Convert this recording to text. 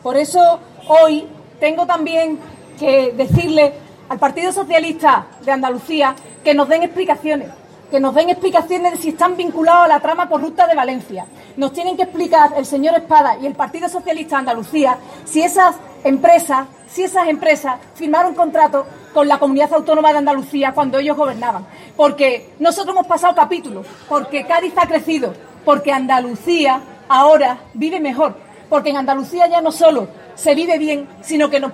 Por eso hoy tengo también que decirle al Partido Socialista de Andalucía que nos den explicaciones de si están vinculados a la trama corrupta de Valencia. Nos tienen que explicar el señor Espada y el Partido Socialista de Andalucía si esas empresas firmaron contrato con la Comunidad Autónoma de Andalucía cuando ellos gobernaban. Porque nosotros hemos pasado capítulos, porque Cádiz ha crecido, porque Andalucía ahora vive mejor, porque en Andalucía ya no solo se vive bien, sino que nos